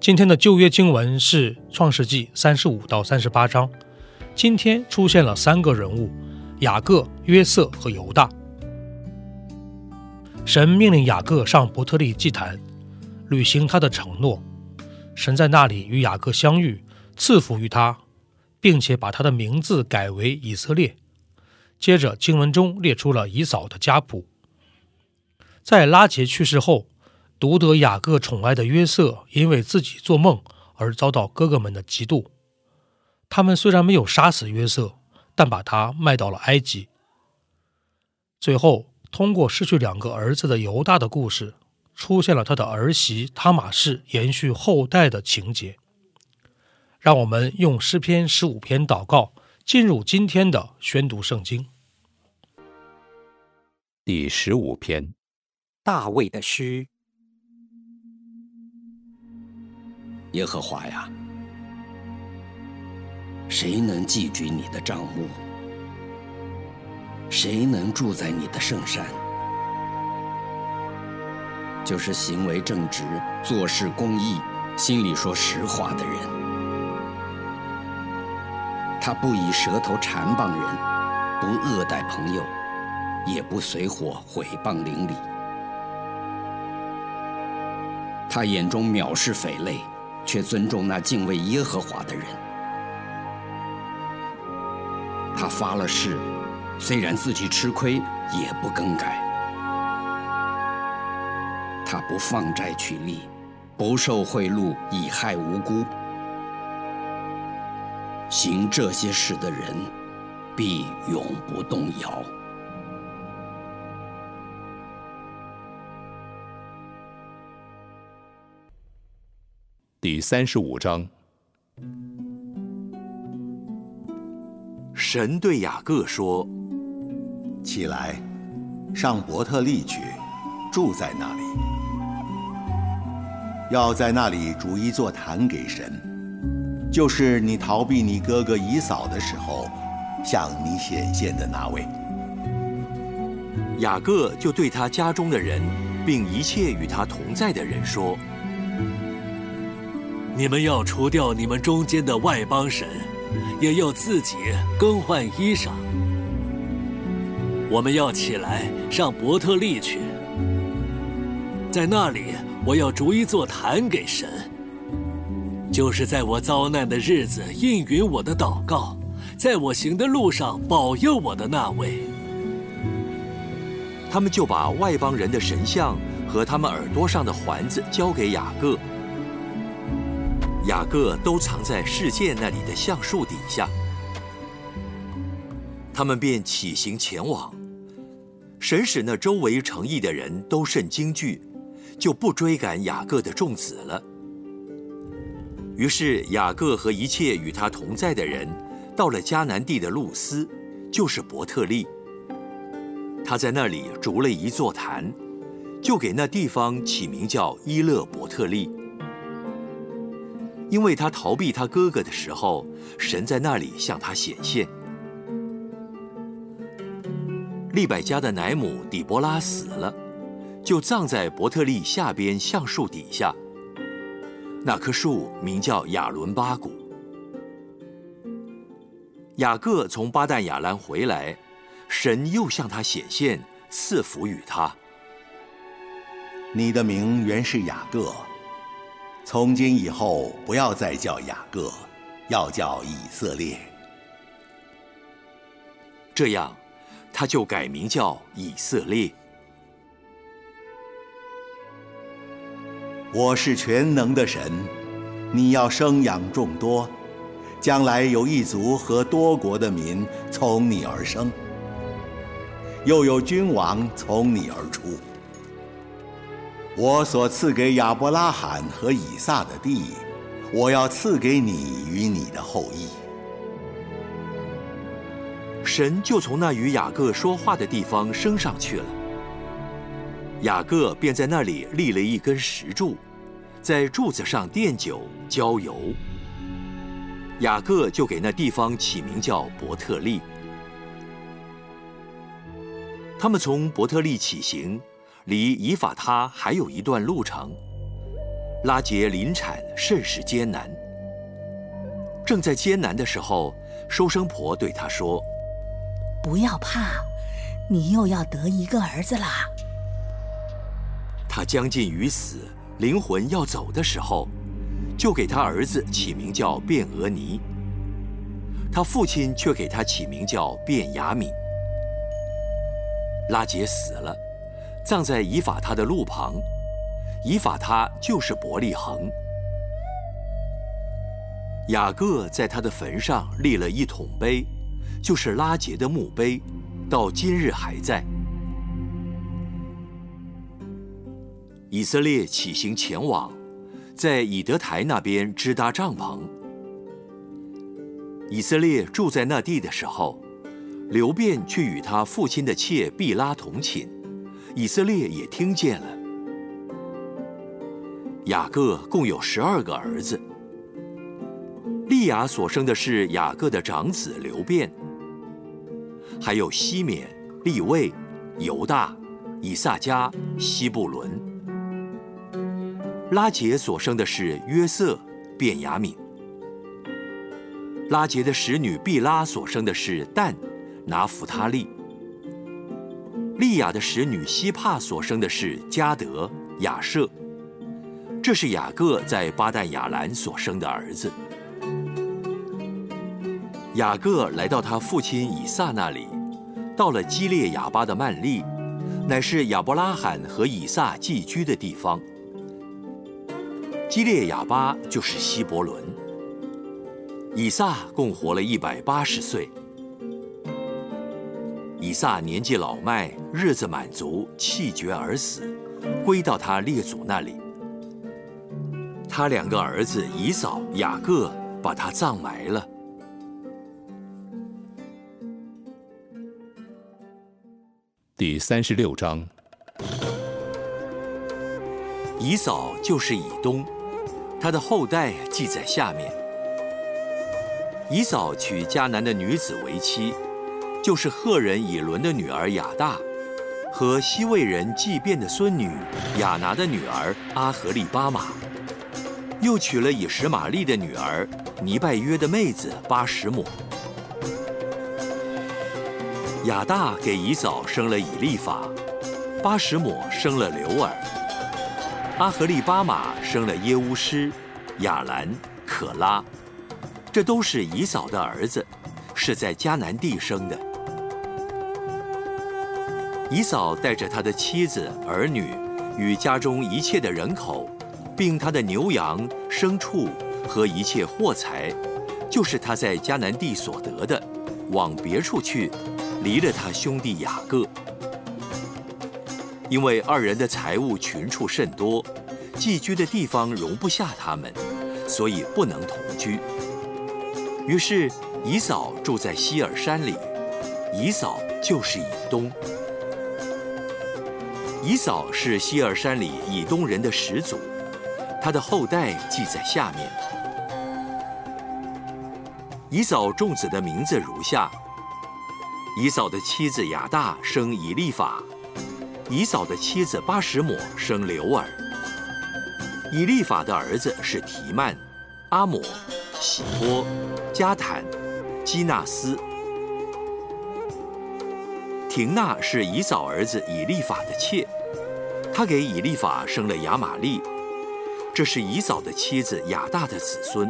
今天的旧约经文是创世纪35到38章。今天出现了3个人物：雅各、约瑟和犹大。神命令雅各上伯特利祭坛，履行他的承诺。神在那里与雅各相遇，赐福于他，并且把他的名字改为以色列。接着经文中列出了以扫的家谱。在拉结去世后，独得雅各宠爱的约瑟因为自己做梦而遭到哥哥们的嫉妒。他们虽然没有杀死约瑟，但把他卖到了埃及。最后通过失去2个儿子的犹大的故事，出现了他的儿媳他玛氏延续后代的情节。让我们用诗篇15篇祷告，进入今天的宣读圣经。 第15篇， 大卫的诗。耶和华呀，谁能寄居你的帐幕？谁能住在你的圣山？就是行为正直、做事公义、心里说实话的人。他不以舌头缠谤人，不恶待朋友，也不随伙毁谤邻里。他眼中藐视匪类，却尊重那敬畏耶和华的人。他发了誓，虽然自己吃亏，也不更改。他不放债取利，不受贿赂，以害无辜。行这些事的人，必永不动摇。 第35章。 神对雅各说： 起来，上伯特利去，住在那里。要在那里筑一座坛给神，就是你逃避你哥哥以扫的时候，向你显现的那位。 雅各就对他家中的人，并一切与他同在的人说：你们要除掉你们中间的外邦神，也要自己更换衣裳。我们要起来上伯特利去，在那里我要筑一座坛给神，就是在我遭难的日子应允我的祷告，在我行的路上保佑我的那位。他们就把外邦人的神像和他们耳朵上的环子交给雅各，雅各都藏在示剑那里的橡树底下。他们便起行前往。神使那周围城邑的人都甚惊惧，就不追赶雅各的众子了。于是雅各和一切与他同在的人，到了迦南地的路斯，就是伯特利。他在那里筑了一座坛，就给那地方起名叫伊勒伯特利。因为他逃避他哥哥的时候，神在那里向他显现。利百加的奶母底波拉死了，就葬在伯特利下边橡树底下。那棵树名叫亚伦巴谷。雅各从巴旦亚兰回来，神又向他显现，赐福与他。 你的名原是雅各，从今以后不要再叫雅各，要叫以色列。 这样他就改名叫以色列。 我是全能的神，你要生养众多，将来有一族和多国的民从你而生，又有君王从你而出。我所赐给亚伯拉罕和以撒的地，我要赐给你与你的后裔。 神就从那与雅各说话的地方升上去了。雅各便在那里立了一根石柱，在柱子上奠酒浇油。雅各就给那地方起名叫伯特利。他们从伯特利起行，离以法他还有一段路程。 拉结临产甚是艰难。正在艰难的时候，收生婆对他说：“ 不要怕，你又要得一个儿子啦。” 他将近于死，灵魂要走的时候，就给他儿子起名叫卞俄尼。他父亲却给他起名叫卞雅敏。拉结死了，葬在以法他的路旁，以法他就是伯利恒。雅各在他的坟上立了一桶碑，就是拉结的墓碑，到今日还在。以色列起行前往，在以德台那边支搭帐篷。以色列住在那地的时候，流便去与他父亲的妾毕拉同寝，以色列也听见了。雅各共有12个儿子，利亚所生的是雅各的长子流便，还有西缅、利未、犹大、以萨迦、西布伦。拉结所生的是约瑟、便雅悯。拉结的使女毕拉所生的是但、拿弗他利。利亚的使女希帕所生的是迦得、亚舍。这是雅各在巴旦亚兰所生的儿子。雅各来到他父亲以撒那里，到了基列雅巴的曼利，乃是亚伯拉罕和以撒寄居的地方。基列雅巴就是希伯伦。以撒共活了180岁。以撒年纪老迈，日子满足，气绝而死，归到他列祖那里。他2个儿子以扫、雅各把他葬埋了。 第36章。 以扫就是以东，他的后代记在下面。以扫娶迦南的女子为妻，就是赫人以伦的女儿亚大，和西魏人祭便的孙女亚拿的女儿阿合利巴马，又娶了以实玛利的女儿尼拜约的妹子巴什抹。亚大给以扫生了以利法，巴什抹生了流尔，阿合利巴马生了耶乌施、亚兰、可拉，这都是以扫的儿子，是在迦南地生的。以扫带着他的妻子、儿女与家中一切的人口，并他的牛羊、牲畜和一切货财，就是他在迦南地所得的，往别处去，离了他兄弟雅各。因为2人的财物群畜甚多，寄居的地方容不下他们，所以不能同居。于是以扫住在希尔山里，以扫就是以东。以扫是希尔山里以东人的始祖，他的后代记在下面。以扫众子的名字如下：以扫的妻子亚大生以利法，以扫的妻子巴什抹生流尔。以利法的儿子是提曼、阿抹、喜波、加坦、基纳斯。廷娜是以扫儿子以利法的妾，他给以利法生了亚玛利，这是以扫的妻子亚大的子孙。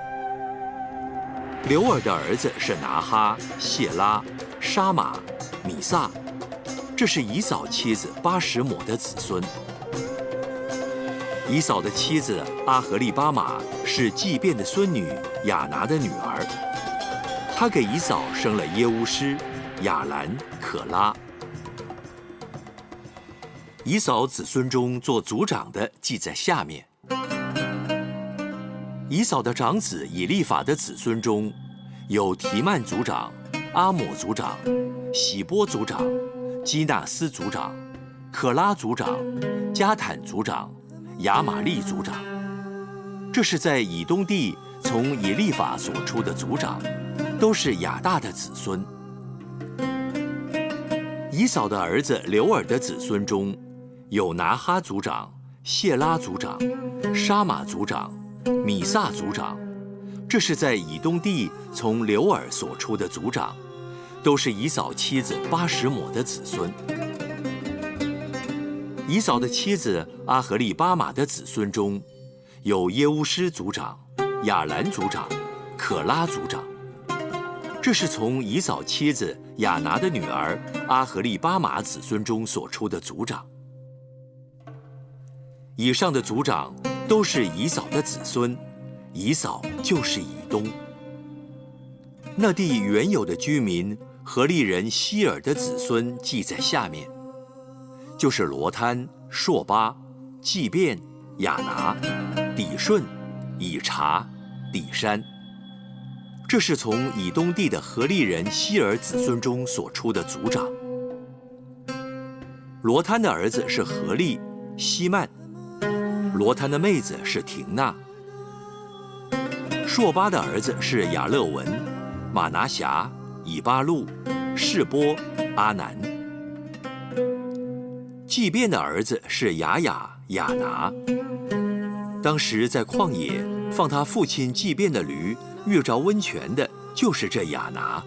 流尔的儿子是拿哈、谢拉、沙玛、米撒，这是以扫妻子巴什抹的子孙。以扫的妻子阿合利巴马是祭便的孙女亚拿的女儿，她给以扫生了耶乌施、亚兰、可拉。以扫子孙中做族长的记在下面。以扫的长子以利法的子孙中，有提曼族长、阿抹族长、喜波族长、基纳斯族长、可拉族长、加坦族长、亚玛利族长。这是在以东地从以利法所出的族长，都是亚大的子孙。以扫的儿子流尔的子孙中，有拿哈族长、谢拉族长、 沙马族长、米萨族长，这是在以东地从流珥所出的族长，都是以扫妻子巴什抹的子孙。以扫的妻子阿何利巴玛的子孙中，有耶乌施族长、亚兰族长、可拉族长，这是从以扫妻子亚拿的女儿阿何利巴玛子孙中所出的族长。以上的族长都是以扫的子孙，以扫就是以东。那地原有的居民何利人希尔的子孙记在下面，就是罗摊、朔巴、祭便、亚拿、底顺、以查、底山。这是从以东地的何利人希尔子孙中所出的族长。罗摊的儿子是何利、希曼，罗摊的妹子是廷娜。朔巴的儿子是亚勒文、马拿辖、以巴路、示波、阿南。祭便的儿子是雅雅、亚拿。当时在旷野放他父亲祭便的驴遇着温泉的，就是这亚拿。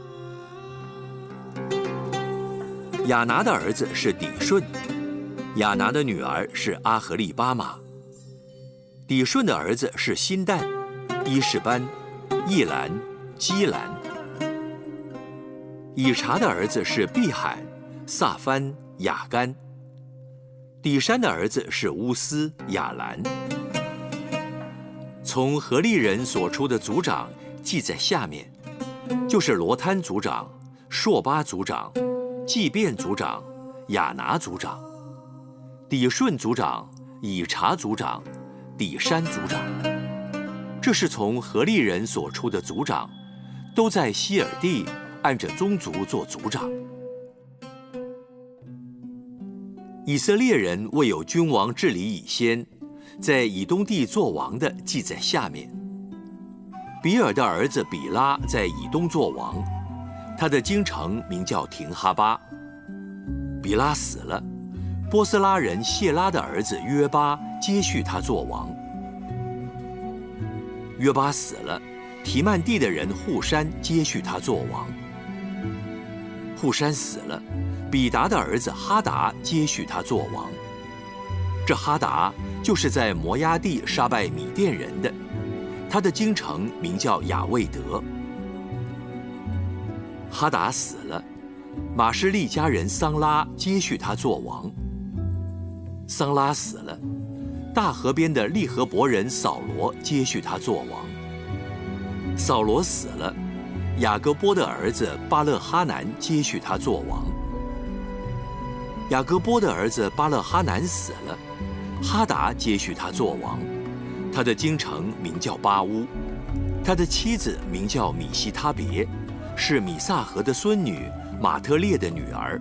亚拿的儿子是底顺，亚拿的女儿是阿何利巴玛。底顺的儿子是辛旦、伊士班、易兰、基兰。以查的儿子是毕罕、撒番、雅干。底山的儿子是乌斯、亚兰。从何利人所出的族长记在下面，就是罗摊族长、朔巴族长、祭便族长、亚拿族长、底顺族长、以查族长、底山族长。这是从何利人所出的族长，都在希尔地按着宗族做族长。以色列人未有君王治理以先，在以东地作王的记在下面。比尔的儿子比拉在以东作王，他的京城名叫廷哈巴。比拉死了，波斯拉人谢拉的儿子约巴接续他作王。约巴死了，提曼地的人户山接续他作王。户山死了，比达的儿子哈达接续他作王。这哈达就是在摩押地杀败米甸人的，他的京城名叫雅未德。哈达死了，马士利家人桑拉接续他作王。桑拉死了，大河边的利河伯人扫罗接续他作王。扫罗死了，雅各波的儿子巴勒哈南接续他作王。雅各波的儿子巴勒哈南死了，哈达接续他作王，他的京城名叫巴乌，他的妻子名叫米西他别，是米萨河的孙女马特列的女儿。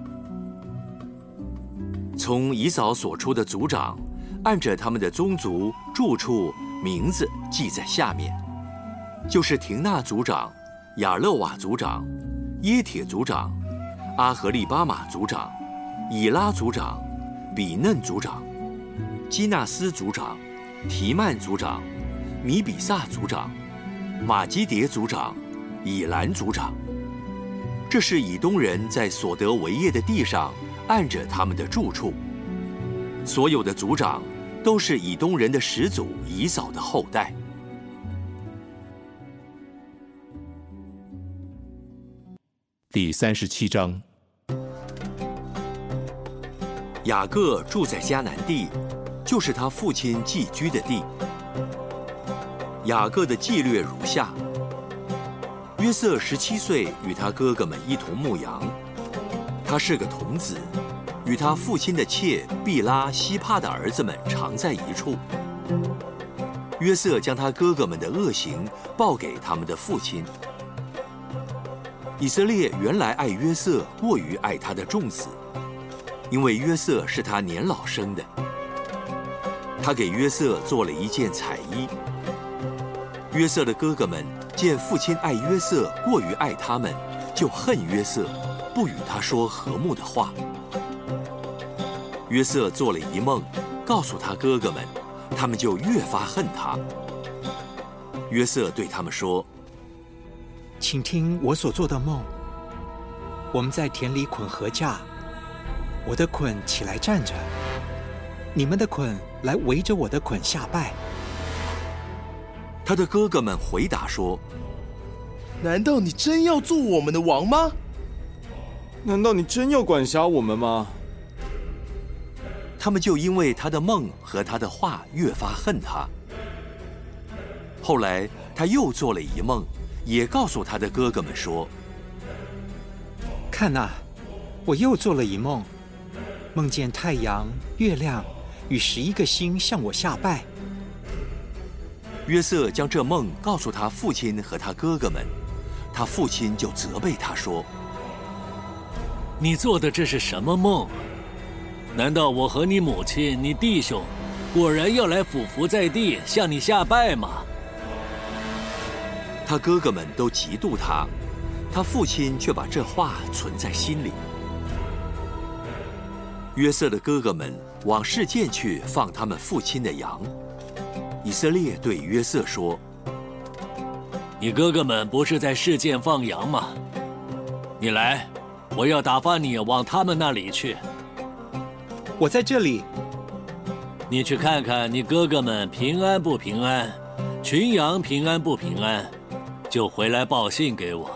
从以扫所出的族长，按着他们的宗族、住处、名字记在下面，就是廷纳族长、亚勒瓦族长、耶铁族长、阿何利巴玛族长、以拉族长、比嫩族长、基纳斯族长、提曼族长、米比萨族长、马基迭族长、以兰族长。这是以东人在所得为业的地上按着他们的住处。所有的族长都是以东人的始祖以扫的后代。 第37章。 雅各住在迦南地，就是他父亲寄居的地。雅各的纪略如下：约瑟17岁，与他哥哥们一同牧羊。他是个童子，与他父亲的妾毕拉、希帕的儿子们常在一处。约瑟将他哥哥们的恶行报给他们的父亲。以色列原来爱约瑟过于爱他的众子，因为约瑟是他年老生的。他给约瑟做了一件彩衣。约瑟的哥哥们见父亲爱约瑟过于爱他们，就恨约瑟，不与他说和睦的话。约瑟做了一梦，告诉他哥哥们， 他们就越发恨他。约瑟对他们说：“ 请听我所做的梦。我们在田里捆禾稼，我的捆起来站着，你们的捆来围着我的捆下拜。” 他的哥哥们回答说：“ 难道你真要做我们的王吗？ 难道你真要管辖我们吗？” 他们就因为他的梦和他的话越发恨他。后来他又做了一梦，也告诉他的哥哥们说：“ 看哪，我又做了一梦，梦见太阳、月亮与11个星向我下拜。” 约瑟将这梦告诉他父亲和他哥哥们，他父亲就责备他说：“ 你做的这是什么梦？难道我和你母亲、你弟兄，果然要来俯伏在地向你下拜吗？” 他哥哥们都嫉妒他，他父亲却把这话存在心里。约瑟的哥哥们往示剑去放他们父亲的羊。以色列对约瑟说：“ 你哥哥们不是在示剑放羊吗？你来，我要打发你往他们那里去。”“ 我在这里。”“ 你去看看你哥哥们平安不平安，群羊平安不平安，就回来报信给我。”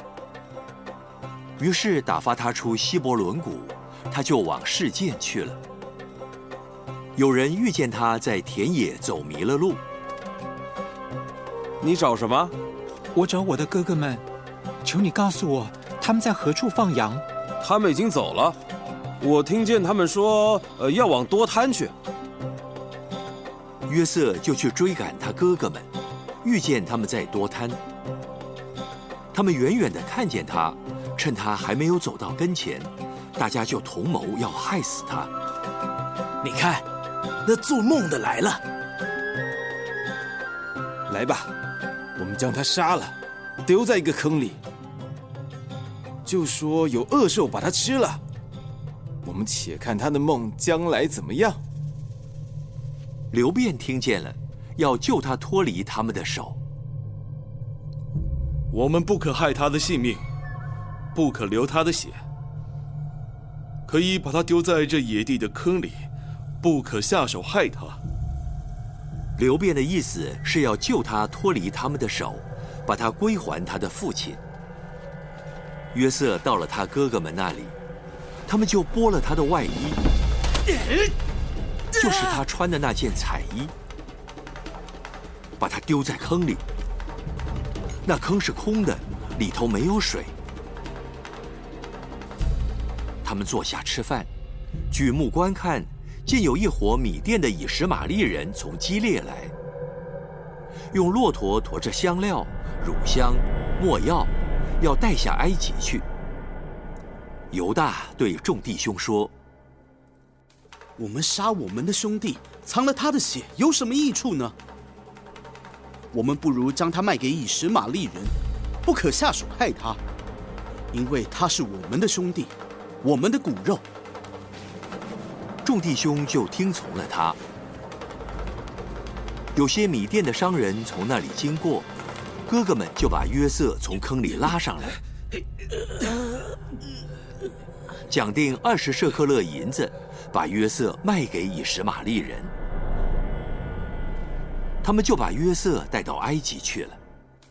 于是打发他出希伯伦谷，他就往示剑去了。有人遇见他在田野走迷了路。 “你找什么？”“ 我找我的哥哥们，求你告诉我他们在何处放羊。”“ 他们已经走了，我听见他们说，要往多滩去。” 约瑟就去追赶他哥哥们，遇见他们在多滩。他们远远地看见他，趁他还没有走到跟前，大家就同谋要害死他。 “你看，那做梦的来了。 来吧，我们将他杀了，丢在一个坑里，就说有恶兽把他吃了。我们且看他的梦将来怎么样。” 刘辩听见了，要救他脱离他们的手。 “我们不可害他的性命，不可流他的血，可以把他丢在这野地的坑里，不可下手害他。” 刘辩的意思是要救他脱离他们的手，把他归还他的父亲。约瑟到了他哥哥们那里，他们就剥了他的外衣，就是他穿的那件彩衣，把他丢在坑里。那坑是空的，里头没有水。他们坐下吃饭，举目观看，见有一伙米甸的以实玛利人从基列来，用骆驼驮着香料、乳香、没药，要带下埃及去。犹大对众弟兄说：“ 我们杀我们的兄弟，藏了他的血，有什么益处呢？我们不如将他卖给以实玛利人，不可下手害他，因为他是我们的兄弟，我们的骨肉。” 众弟兄就听从了他。有些米甸的商人从那里经过，哥哥们就把约瑟从坑里拉上来，讲定20舍客勒银子，把约瑟卖给以实玛利人。他们就把约瑟带到埃及去了。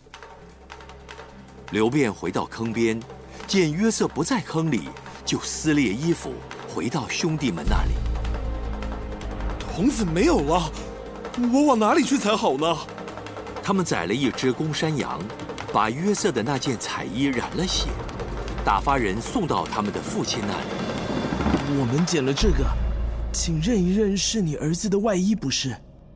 刘辩回到坑边，见约瑟不在坑里，就撕裂衣服，回到兄弟们那里。 童子没有了，我往哪里去才好呢？ 他们宰了一只公山羊，把约瑟的那件彩衣染了血，打发人送到他们的父亲那里。 我们捡了这个，请认一认是你儿子的外衣，不是？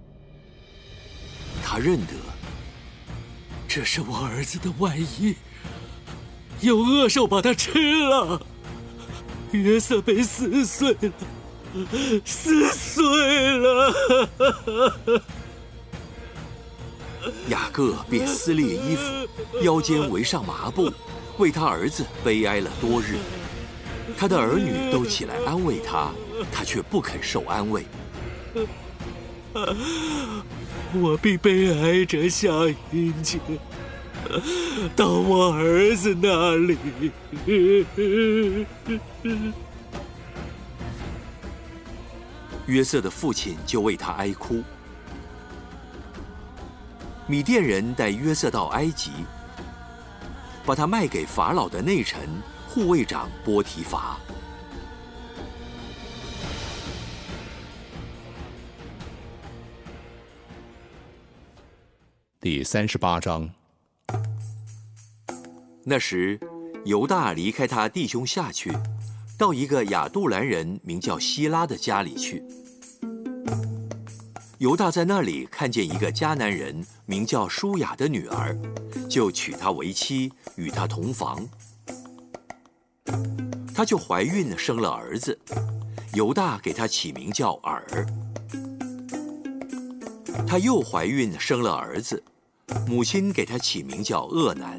他认得， 这是我儿子的外衣，有恶兽把它吃了。约瑟被撕碎了，撕碎了。 雅各便撕裂衣服，腰间围上麻布，为他儿子悲哀了多日。他的儿女都起来安慰他，他却不肯受安慰。 我必悲哀着下阴间，到我儿子那里。 约瑟的父亲就为他哀哭。米甸人带约瑟到埃及，把他卖给法老的内臣护卫长波提乏。 第38章。 那时，犹大离开他弟兄下去，到一个亚杜兰人名叫希拉的家里去。犹大在那里看见一个迦南人名叫舒雅的女儿，就娶她为妻，与她同房。她就怀孕生了儿子，犹大给她起名叫尔。她又怀孕生了儿子，母亲给她起名叫厄南。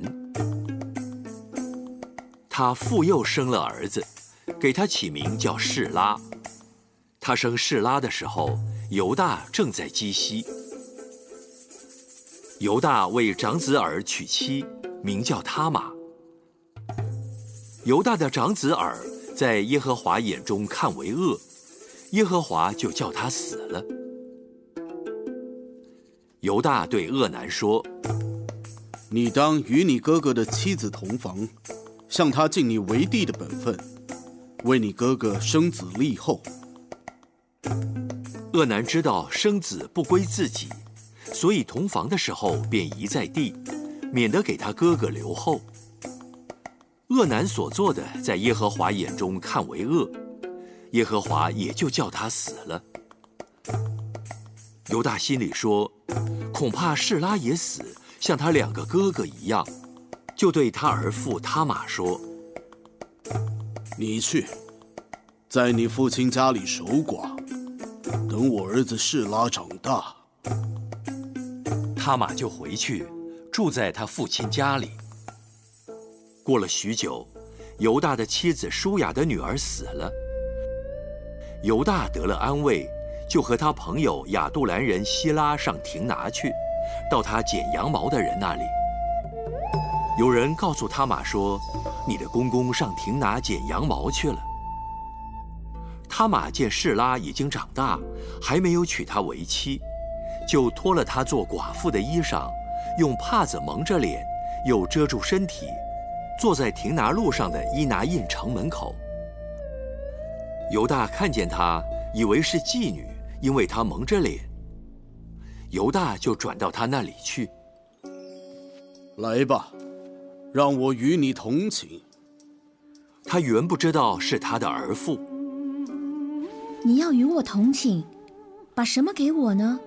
她复又生了儿子，给他起名叫示拉。他生示拉的时候，犹大正在基西。犹大为长子尔娶妻，名叫他玛。犹大的长子尔在耶和华眼中看为恶，耶和华就叫他死了。犹大对厄南说：“ 你当与你哥哥的妻子同房，向他尽你为弟的本分，为你哥哥生子立后。” 厄南知道生子不归自己，所以同房的时候便移在地，免得给他哥哥留后。厄南所做的，在耶和华眼中看为恶，耶和华也就叫他死了。犹大心里说，恐怕示拉也死，像他两个哥哥一样，就对他儿妇他玛说：“ 你去，在你父亲家里守寡，等我儿子示拉长大。” 他玛就回去，住在他父亲家里。过了许久，犹大的妻子舒雅的女儿死了。犹大得了安慰，就和他朋友亚杜兰人希拉上亭拿去，到他剪羊毛的人那里。有人告诉他玛说：“你的公公上亭拿剪羊毛去了。”他玛见示拉已经长大，还没有娶她为妻，就脱了她做寡妇的衣裳，用帕子蒙着脸，又遮住身体，坐在亭拿路上的伊拿印城门口。犹大看见她，以为是妓女，因为她蒙着脸。犹大就转到她那里去。 来吧，让我与你同寝。 他原不知道是他的儿妇。 你要与我同寝，把什么给我呢？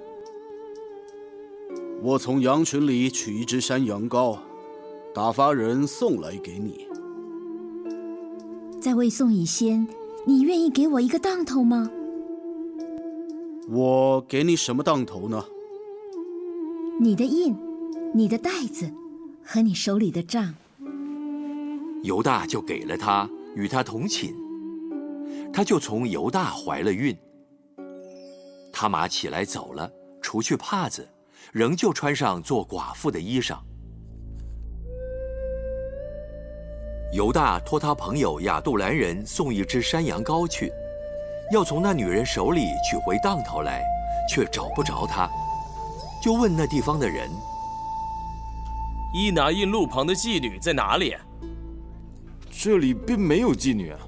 我从羊群里取一只山羊羔，打发人送来给你。 在未送以先，你愿意给我一个当头吗？ 我给你什么当头呢？ 你的印，你的袋子，和你手里的杖。 犹大就给了他，与他同寝。他就从犹大怀了孕。他玛起来走了，除去帕子，仍旧穿上做寡妇的衣裳。犹大托他朋友亚杜兰人送一只山羊羔去，要从那女人手里取回当头来，却找不着他，就问那地方的人：“ 伊拿印路旁的妓女在哪里？” 这里并没有妓女啊。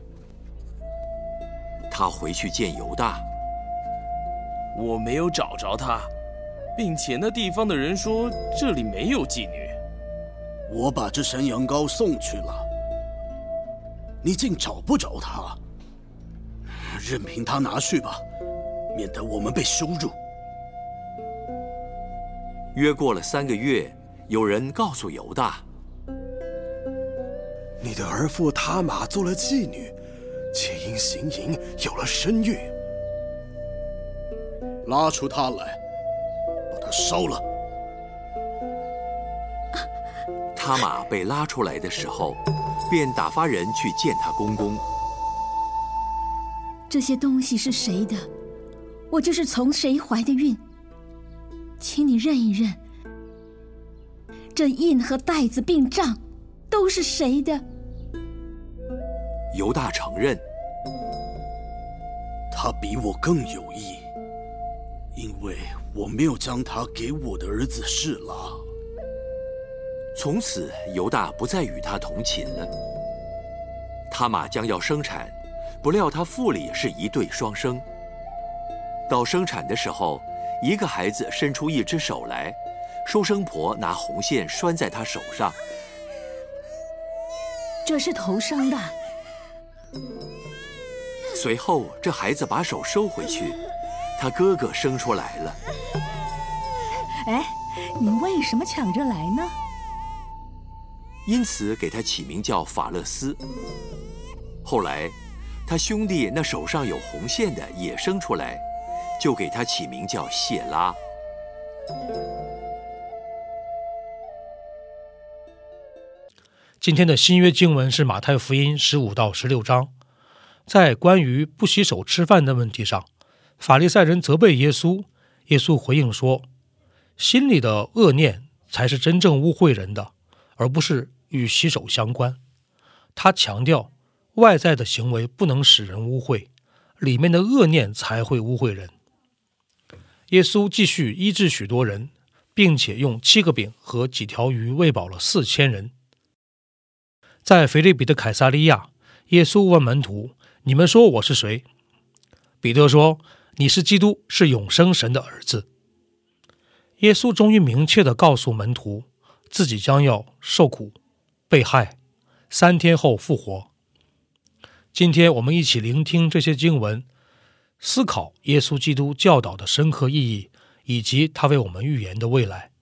他回去见犹大， 我没有找着她，并且那地方的人说这里没有妓女。 我把这山羊羔送去了，你竟找不着他，任凭他拿去吧，免得我们被羞辱。 约过了3个月，有人告诉犹大：“ 你的儿妇他玛做了妓女，且因行淫有了身孕。 拉出她来，把她烧了。” 他玛被拉出来的时候，便打发人去见他公公。 这些东西是谁的？我就是从谁怀的孕， 请你认一认，这印和袋子并账都是谁的？ 犹大承认， 他比我更有意，因为我没有将他给我的儿子示拉。 从此犹大不再与他同寝了。他玛将要生产，不料他腹里是一对双生。到生产的时候，一个孩子伸出一只手来，收生婆拿红线拴在他手上。 这是头生的。 随后这孩子把手收回去，他哥哥生出来了。 哎，你为什么抢着来呢？ 因此给他起名叫法勒斯。后来他兄弟那手上有红线的也生出来，就给他起名叫谢拉。 今天的新约经文是马太福音15到16章。在关于不洗手吃饭的问题上，法利赛人责备耶稣，耶稣回应说，心里的恶念才是真正污秽人的，而不是与洗手相关。他强调外在的行为不能使人污秽，里面的恶念才会污秽人。耶稣继续医治许多人，并且用7个饼和几条鱼喂饱了4000人。在腓立比的凯撒利亚，耶稣问门徒，你们说我是谁？彼得说，你是基督，是永生神的儿子。耶稣终于明确地告诉门徒，自己将要受苦、被害，3天后复活。今天我们一起聆听这些经文，思考耶稣基督教导的深刻意义，以及他为我们预言的未来。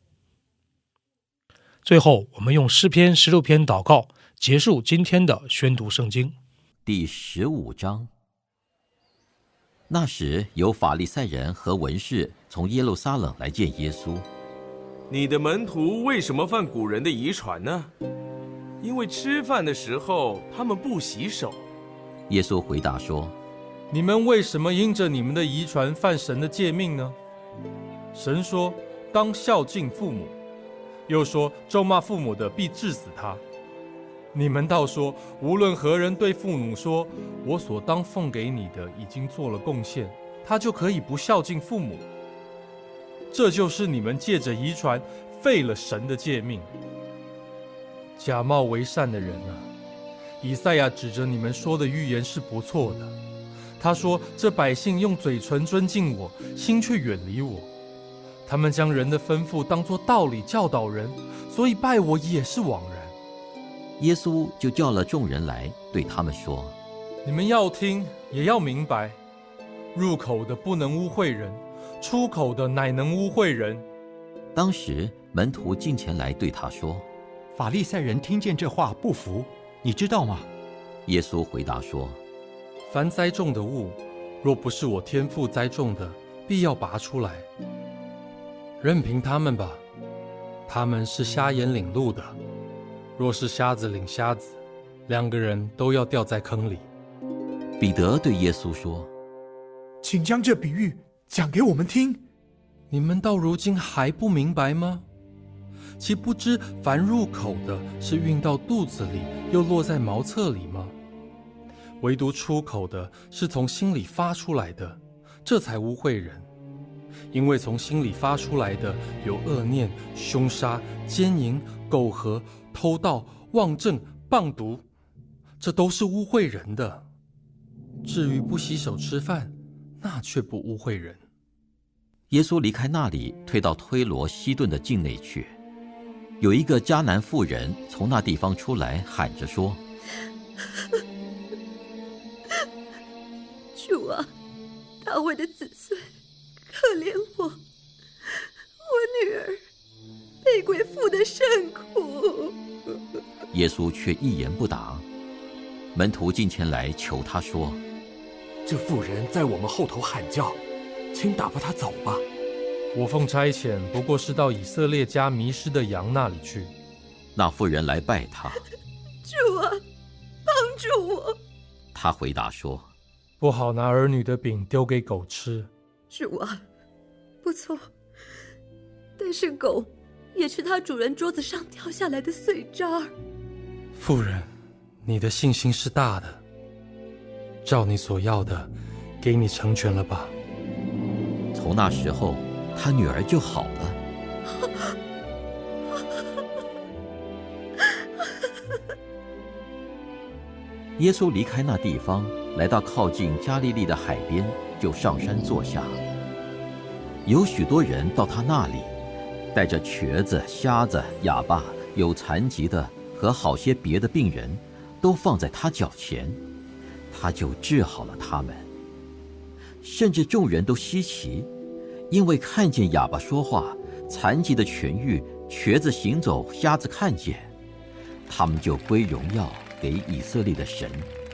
最后，我们用诗篇16篇祷告结束今天的宣读圣经。 第15章。那时有法利赛人和文士从耶路撒冷来见耶稣。 你的门徒为什么犯古人的遗传呢？因为吃饭的时候他们不洗手。 耶稣回答说， 你们为什么因着你们的遗传犯神的诫命呢？神说，当孝敬父母，又说咒骂父母的必治死他。你们倒说，无论何人对父母说，我所当奉给你的已经做了贡献，他就可以不孝敬父母。这就是你们借着遗传废了神的诫命。假冒为善的人啊，以赛亚指着你们说的预言是不错的。他说，这百姓用嘴唇尊敬我，心却远离我。他们将人的吩咐当作道理教导人，所以拜我也是枉然。 耶稣就叫了众人来，对他们说， 你们要听也要明白，入口的不能污秽人，出口的乃能污秽人。 当时门徒近前来对他说， 法利赛人听见这话不服，你知道吗？ 耶稣回答说， 凡栽种的物，若不是我天父栽种的，必要拔出来。任凭他们吧，他们是瞎眼领路的。若是瞎子领瞎子，2个人都要掉在坑里。 彼得对耶稣说， 请将这比喻讲给我们听。 你们到如今还不明白吗？岂不知凡入口的是运到肚子里，又落在茅厕里吗？唯独出口的是从心里发出来的，这才污秽人。因为从心里发出来的有恶念、凶杀、奸淫、苟合、偷盗、妄证、谤毒，这都是污秽人的。至于不洗手吃饭，那却不污秽人。 耶稣离开那里，退到推罗西顿的境内去。有一个迦南妇人从那地方出来，喊着说， 主啊，大卫的子孙，可怜我，我女儿被鬼附得甚苦。 耶稣却一言不答。门徒近前来求他说， 这妇人在我们后头喊叫，请打发她走吧。 我奉差遣，不过是到以色列家迷失的羊那里去。 那妇人来拜他， 主啊，帮助我。 他回答说， 不好拿儿女的饼丢给狗吃。 主啊，不错， 论是狗，也吃它主人桌子上掉下来的碎渣儿。 妇人，你的信心是大的，照你所要的，给你成全了吧。 从那时候，他女儿就好了。耶稣离开那地方，来到靠近加利利的海边，就上山坐下。有许多人到他那里，带着瘸子、瞎子、哑巴、有残疾的和好些别的病人，都放在他脚前，他就治好了他们。甚至众人都稀奇，因为看见哑巴说话，残疾的痊愈，瘸子行走，瞎子看见，他们就归荣耀给以色列的神。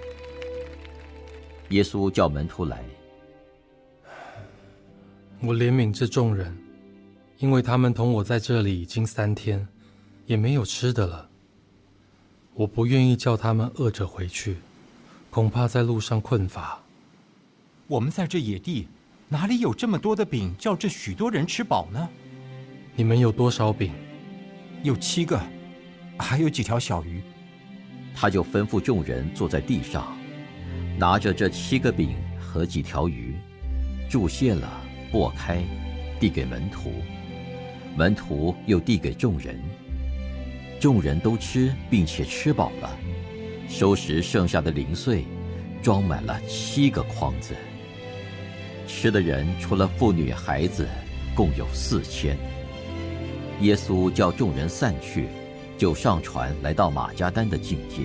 耶稣叫门徒来， 我怜悯这众人，因为他们同我在这里已经3天，也没有吃的了。我不愿意叫他们饿着回去，恐怕在路上困乏。 我们在这野地，哪里有这么多的饼，叫这许多人吃饱呢？ 你们有多少饼？ 有7个，还有几条小鱼。 他就吩咐众人坐在地上，拿着这7个饼和几条鱼，注谢了，擘开，递给门徒，门徒又递给众人。众人都吃，并且吃饱了，收拾剩下的零碎，装满了7个筐子。吃的人除了妇女孩子，共有4000。耶稣叫众人散去，就上船来到马加丹的境界。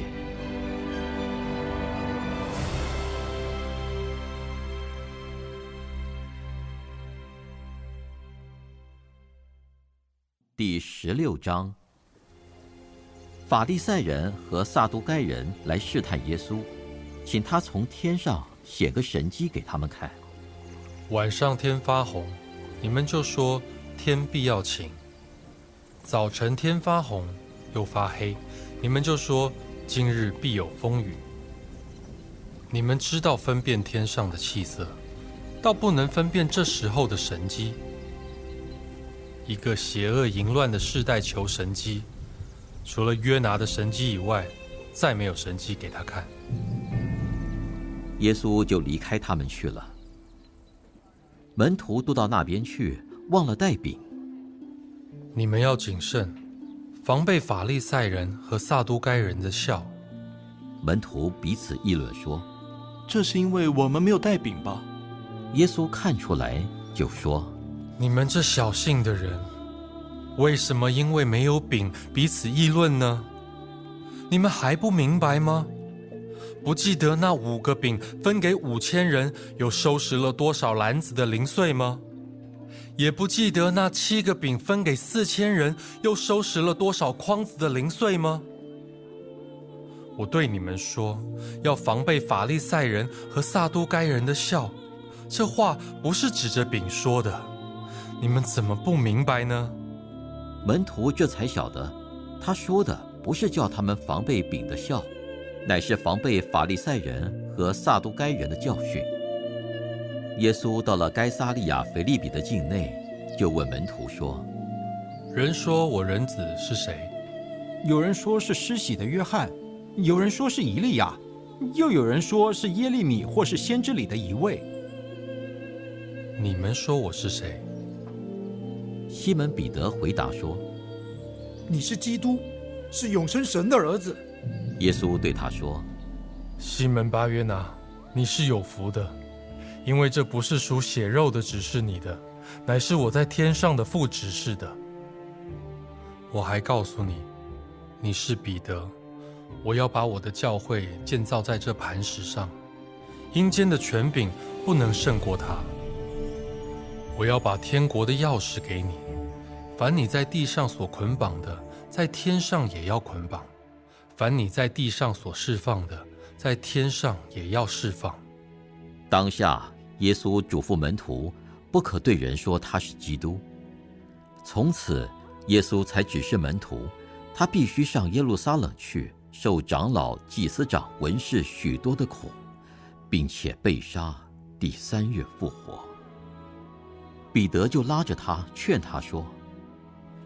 第16章，法利赛人和撒都该人来试探耶稣，请他从天上显个神迹给他们看。 晚上天发红，你们就说天必要晴；早晨天发红又发黑，你们就说今日必有风雨。你们知道分辨天上的气色，倒不能分辨这时候的神迹。一个邪恶淫乱的世代求神迹，除了约拿的神迹以外，再没有神迹给他看。 耶稣就离开他们去了。门徒都到那边去，忘了带饼。 你们要谨慎，防备法利赛人和撒都该人的笑。 门徒彼此议论说：“ 这是因为我们没有带饼吧？” 耶稣看出来，就说：“ 你们这小信的人，为什么因为没有饼彼此议论呢？你们还不明白吗？不记得那5个饼分给5000人，有收拾了多少篮子的零碎吗？也不记得那7个饼分给4000人，又收拾了多少筐子的零碎吗？我对你们说，要防备法利赛人和撒都该人的笑。这话不是指着饼说的，你们怎么不明白呢？” 门徒这才晓得，他说的不是叫他们防备饼的笑，乃是防备法利赛人和撒都该人的教训。耶稣到了该撒利亚腓利比的境内，就问门徒说：“ 人说我人子是谁？” 有人说是施洗的约翰，有人说是以利亚，又有人说是耶利米或是先知里的一位。 你们说我是谁？ 西门彼得回答说：“ 你是基督，是永生神的儿子。” 耶稣对他说：“ 西门巴约拿，你是有福的，因为这不是属血肉的指示你的，乃是我在天上的父指示的。我还告诉你，你是彼得，我要把我的教会建造在这磐石上，阴间的权柄不能胜过它。我要把天国的钥匙给你，凡你在地上所捆绑的，在天上也要捆绑；凡你在地上所释放的，在天上也要释放。” 当下，耶稣嘱咐门徒，不可对人说他是基督。从此，耶稣才指示门徒，他必须上耶路撒冷去，受长老、祭司长、文士许多的苦，并且被杀，第3日复活。彼得就拉着他，劝他说：“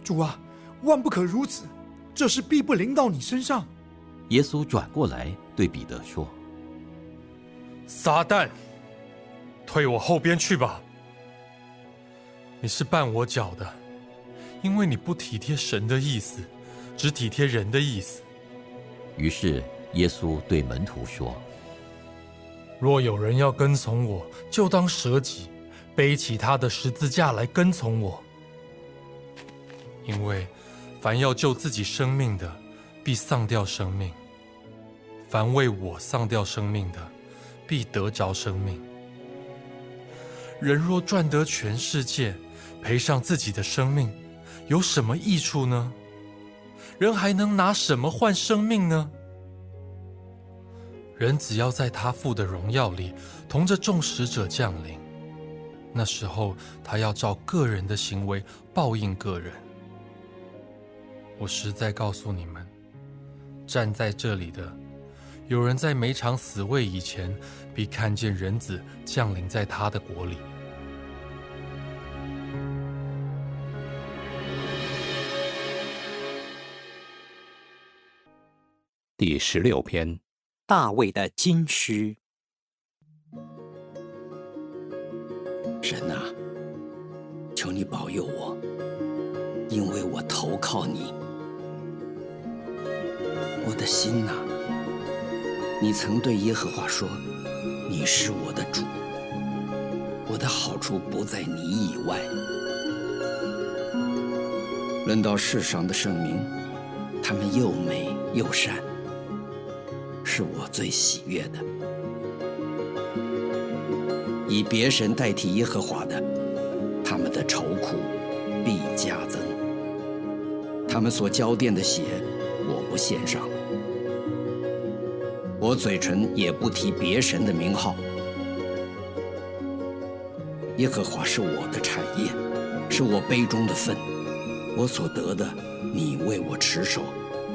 主啊，万不可如此，这事必不临到你身上。 耶稣转过来对彼得说： 撒旦，退我后边去吧！你是绊我脚的，因为你不体贴神的意思，只体贴人的意思。 于是耶稣对门徒说： 若有人要跟从我，就当舍己，背起他的十字架来跟从我。因为凡要救自己生命的，必丧掉生命；凡为我丧掉生命的，必得着生命。人若赚得全世界，赔上自己的生命，有什么益处呢？人还能拿什么换生命呢？人只要在他父的荣耀里，同着众使者降临，那时候他要照个人的行为报应个人。我实在告诉你们，站在这里的，有人在每场死位以前，必看见人子降临在他的国里。 第16篇， 大卫的金诗。 神啊，求你保佑我，因为我投靠你。我的心啊，你曾对耶和华说，你是我的主，我的好处不在你以外。论到世上的圣名，他们又美又善，是我最喜悦的。以别神代替耶和华的，他们的愁苦必加增。他们所浇奠的血，我不献上。我嘴唇也不提别神的名号。耶和华是我的产业，是我杯中的分，我所得的，你为我持守。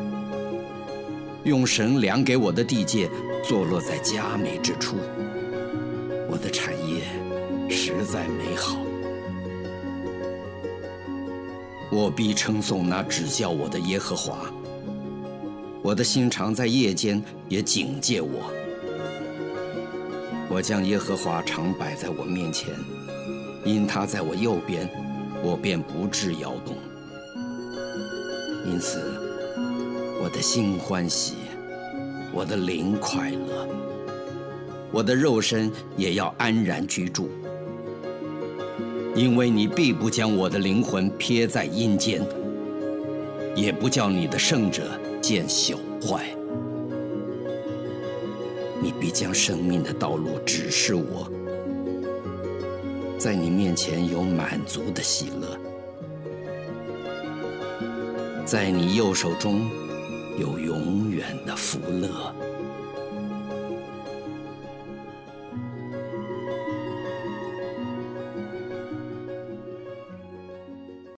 用神量给我的地界，坐落在佳美之处。我的产业实在美好。我必称颂那指教我的耶和华。我的心常在夜间也警戒我。我将耶和华常摆在我面前，因他在我右边，我便不致摇动。因此，我的心欢喜，我的灵快乐，我的肉身也要安然居住。因为你必不将我的灵魂撇在阴间，也不叫你的圣者见朽坏。你必将生命的道路指示我，在你面前有满足的喜乐，在你右手中有永远的福乐。